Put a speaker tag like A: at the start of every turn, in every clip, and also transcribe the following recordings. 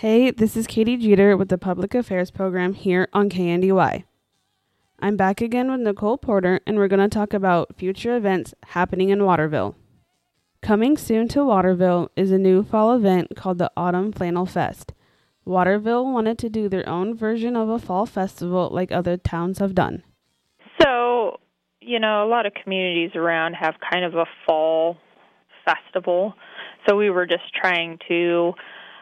A: Hey, this is Katie Jeter with the Public Affairs Program here on KNDY. I'm back again with Nicole Porter, and we're going to talk about future events happening in Waterville. Coming soon to Waterville is a new fall event called the Autumn Flannel Fest. Waterville wanted to do their own version of a fall festival like other towns have done.
B: So, a lot of communities around have kind of a fall festival. So we were just trying to,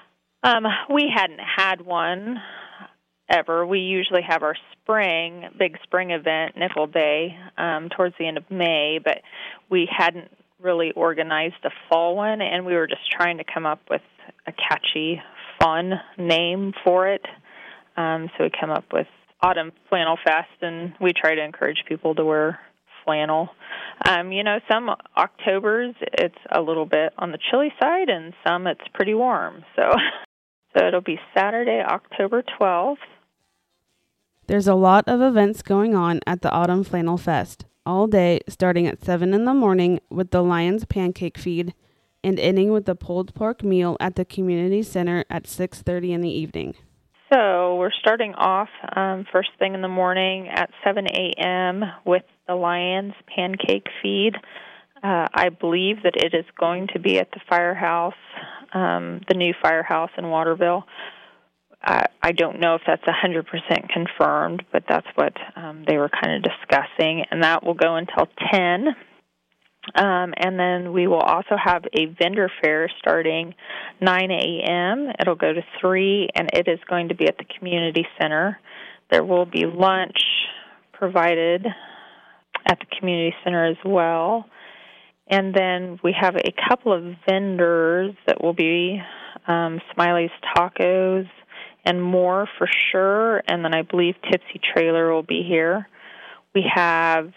B: we hadn't had one ever. We usually have our big spring event, Nickel Day, towards the end of May, but we hadn't really organized a fall one, and we were just trying to come up with a catchy, fun name for it. So we come up with Autumn Flannel Fest, and we try to encourage people to wear flannel. Some Octobers it's a little bit on the chilly side, and some it's pretty warm. So it'll be Saturday, October 12th.
A: There's a lot of events going on at the Autumn Flannel Fest, all day starting at 7 in the morning with the Lions Pancake Feed and ending with the pulled pork meal at the Community Center at 6:30 in the evening.
B: So we're starting off first thing in the morning at 7 a.m. with the Lions Pancake Feed. I believe that it is going to be at the firehouse, the new firehouse in Waterville. I don't know if that's 100% confirmed, but that's what they were kind of discussing, and that will go until 10. And then we will also have a vendor fair starting 9 a.m. It'll go to 3, and it is going to be at the community center. There will be lunch provided at the community center as well. And then we have a couple of vendors that will be Smiley's Tacos and more for sure. And then I believe Tipsy Trailer will be here. We have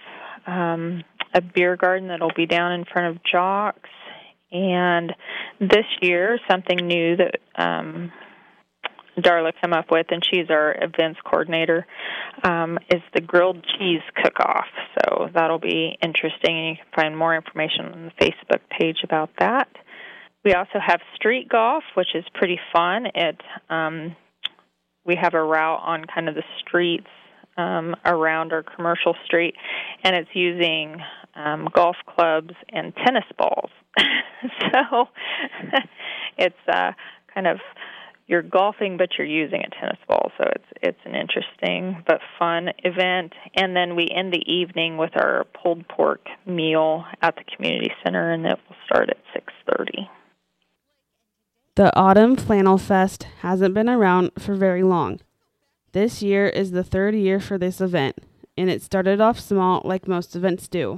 B: a beer garden that will be down in front of Jocks. And this year, something new that Darla came up with, and she's our events coordinator, is the grilled cheese cook-off. So that'll be interesting, and you can find more information on the Facebook page about that. We also have street golf, which is pretty fun. We have a route on kind of the streets around our commercial street, and it's using golf clubs and tennis balls. So it's kind of you're golfing, but you're using a tennis ball. So it's an interesting but fun event. And then we end the evening with our pulled pork meal at the community center, and it will start at 6:30.
A: The Autumn Flannel Fest hasn't been around for very long. This year is the third year for this event, and it started off small like most events do.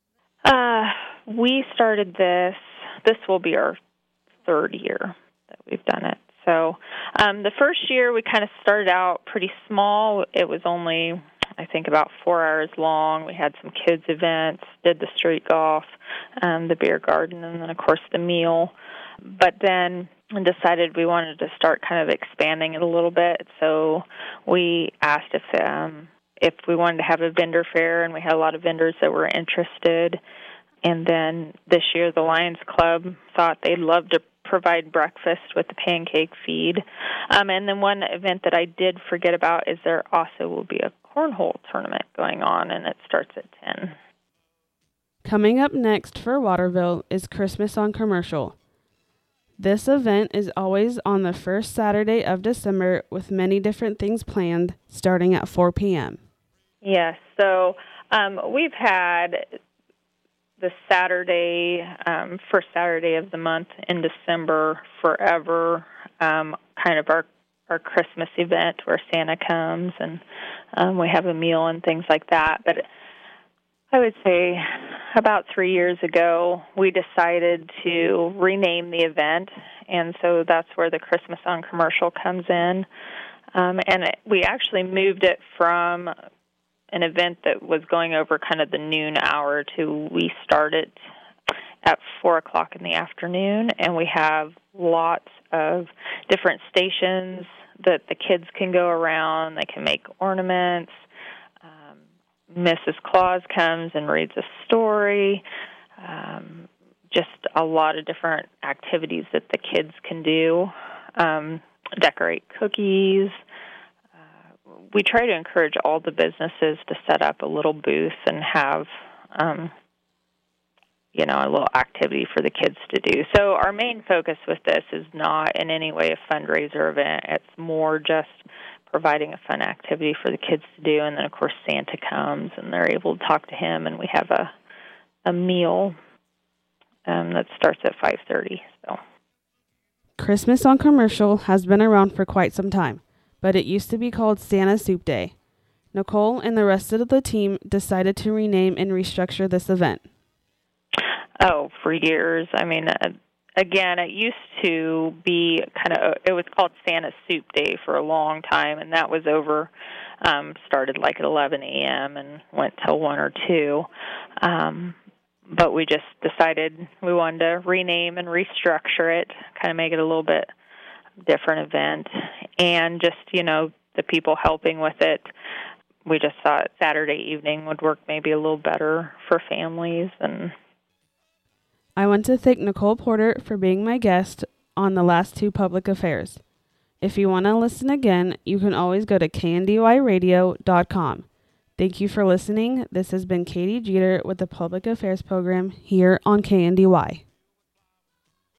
B: We started this. This will be our third year that we've done it. So the first year we kind of started out pretty small. It was only, I think, about 4 hours long. We had some kids' events, did the street golf, the beer garden, and then, of course, the meal. But then decided we wanted to start kind of expanding it a little bit. So we asked if we wanted to have a vendor fair, and we had a lot of vendors that were interested. And then this year the Lions Club thought they'd love to provide breakfast with the pancake feed. And then one event that I did forget about is there also will be a cornhole tournament going on, and it starts at 10.
A: Coming up next for Waterville is Christmas on Commercial. This event is always on the first Saturday of December with many different things planned starting at 4 p.m.
B: Yes, so we've had the Saturday, first Saturday of the month in December forever, kind of our Christmas event where Santa comes and we have a meal and things like that. But I would say about 3 years ago, we decided to rename the event, and so that's where the Christmas on Commercial comes in. We actually moved it from an event that was going over kind of the noon hour to we start it at 4 o'clock in the afternoon, and we have lots of different stations that the kids can go around. They can make ornaments. Mrs. Claus comes and reads a story, just a lot of different activities that the kids can do. decorate cookies. We try to encourage all the businesses to set up a little booth and have, a little activity for the kids to do. So our main focus with this is not in any way a fundraiser event. It's more just providing a fun activity for the kids to do. And then, of course, Santa comes, and they're able to talk to him, and we have a meal that starts at 5:30. So
A: Christmas on Commercial has been around for quite some time, but it used to be called Santa Soup Day. Nicole and the rest of the team decided to rename and restructure this event.
B: Oh, for years. I mean, again, it used to be it was called Santa Soup Day for a long time, and that was started like at 11 a.m. and went till 1 or 2. But we just decided we wanted to rename and restructure it, kind of make it a little bit different event. And just, the people helping with it, we just thought Saturday evening would work maybe a little better for families. And
A: I want to thank Nicole Porter for being my guest on the last 2 public affairs. If you want to listen again, you can always go to kndyradio.com. Thank you for listening. This has been Katie Jeter with the Public Affairs Program here on KNDY.